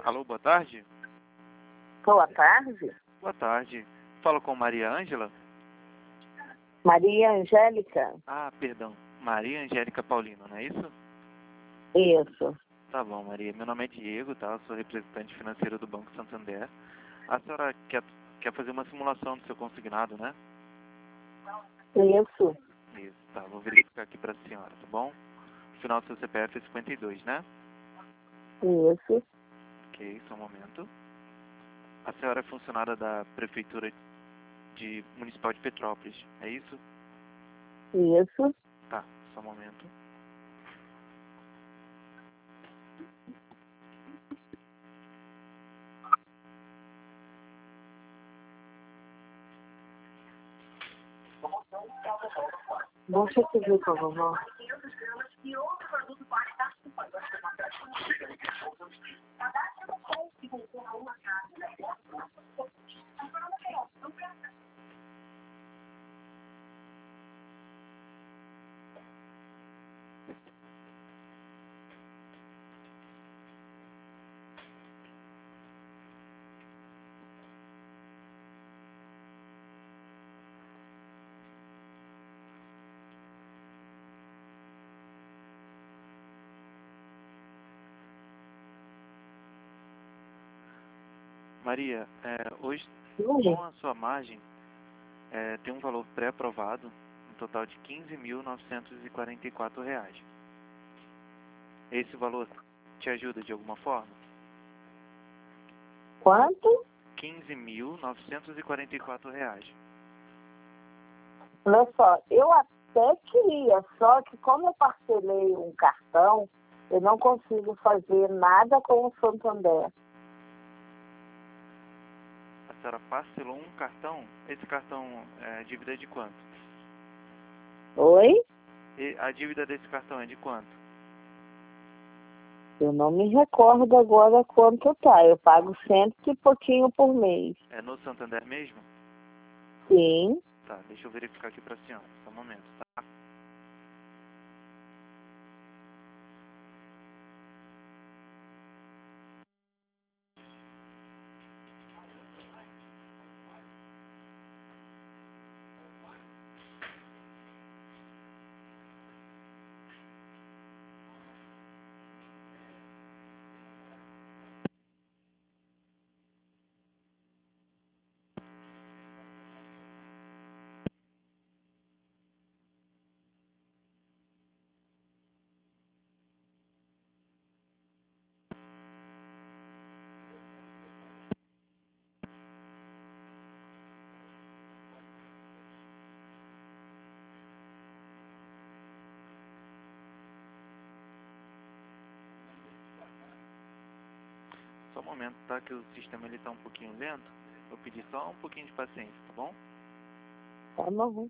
Alô, boa tarde? Boa tarde. Boa tarde. Falo com Maria Ângela? Maria Angélica. Ah, perdão. Maria Angélica Paulino, não é isso? Isso. Tá bom, Maria. Meu nome é Diego, tá? Eu sou representante financeiro do Banco Santander. A senhora quer fazer uma simulação do seu consignado, né? Isso. Isso, tá. Vou verificar aqui pra senhora, tá bom? O final do seu CPF é 52, né? Isso. Ok, só um momento. A senhora é funcionária da Prefeitura Municipal de Petrópolis, é isso? Isso. Tá, só um momento. Deixa eu pedir pra vovó. Maria, hoje, Oi. com a sua margem, tem um valor pré-aprovado, um total de R$ 15.944. Esse valor te ajuda de alguma forma? Quanto? R$ 15.944. Olha só, eu até queria, só que como eu parcelei um cartão, eu não consigo fazer nada com o Santander. A senhora parcelou um cartão? Esse cartão é dívida de quanto? Oi? E a dívida desse cartão é de quanto? Eu não me recordo agora quanto tá. Eu pago cento e pouquinho por mês. É no Santander mesmo? Sim. Tá, deixa eu verificar aqui pra senhora, só um momento, tá? Só um momento, tá? Que o sistema ele tá um pouquinho lento. Eu pedi só um pouquinho de paciência, tá bom? Tá bom.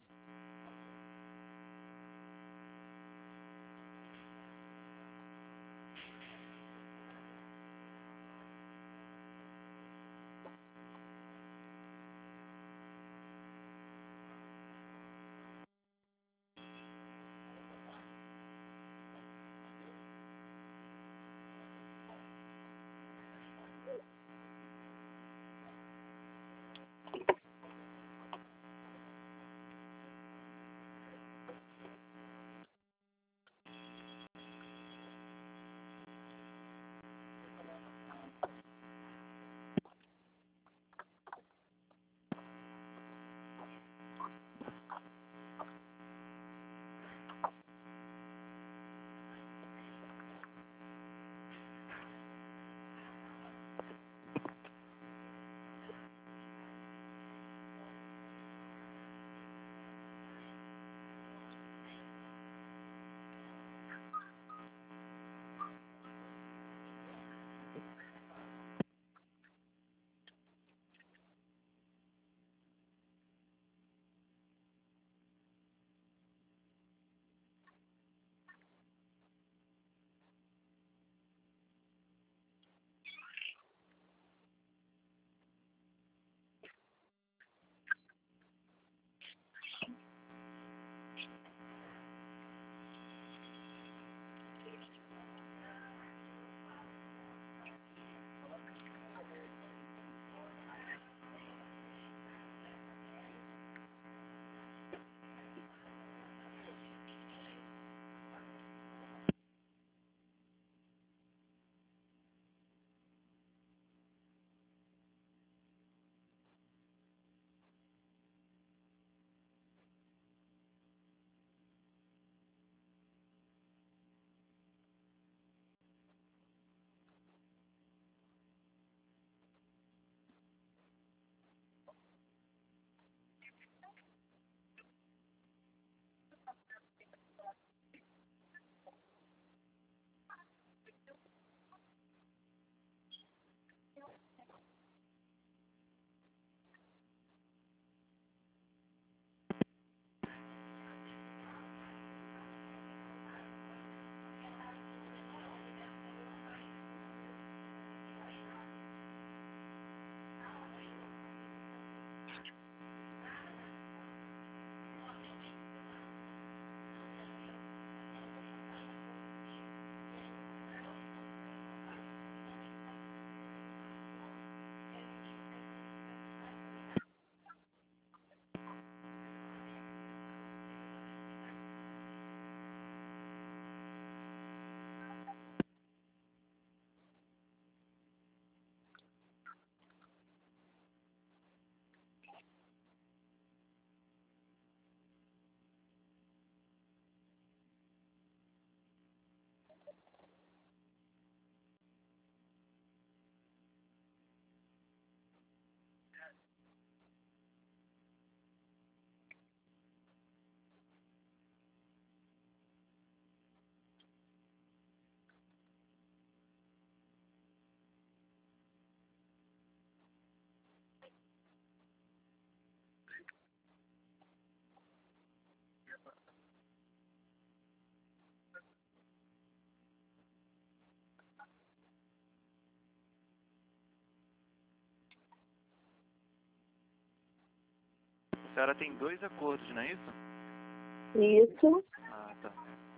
senhora tem 2 acordos, não é isso? Isso. Ah, tá.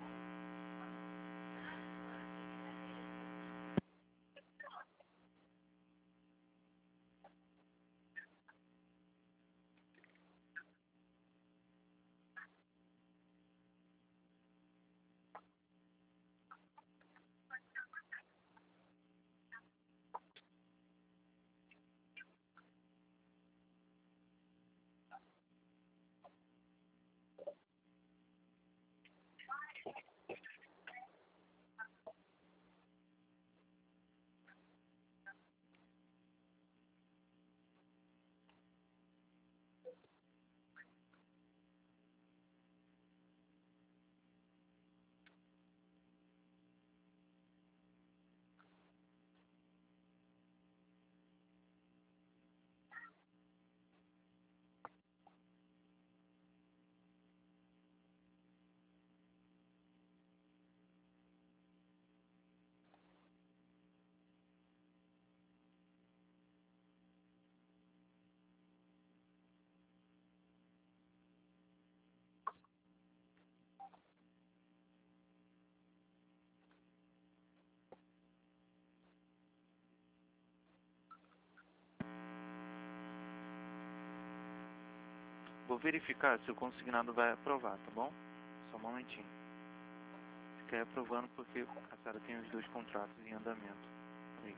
Vou verificar se o consignado vai aprovar, tá bom? Só um momentinho. Fiquei aprovando porque a senhora tem os 2 contratos em andamento. Aí.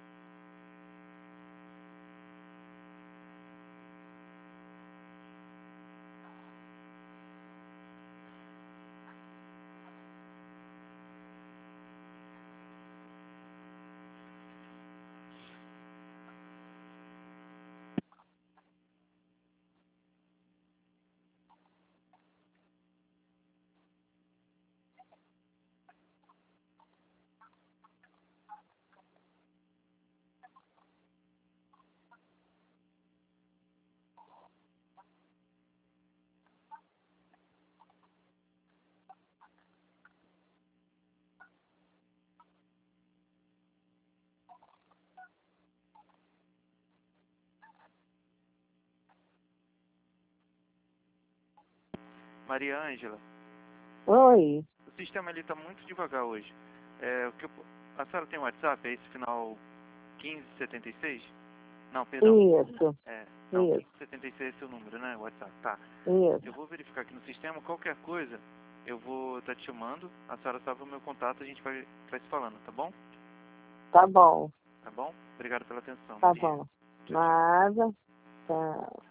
Maria Ângela, Oi. o sistema ele tá muito devagar hoje. A senhora tem WhatsApp? É esse final 1576? Não, perdão. Isso. Não, Isso. 1576 é seu número, né? WhatsApp, tá. Isso. Eu vou verificar aqui no sistema, qualquer coisa, eu vou estar te chamando, a senhora salva o meu contato, a gente vai se falando, tá bom? Tá bom. Tá bom? Obrigado pela atenção, Tá Maria. bom. Tchau, tchau. Nada. Tá.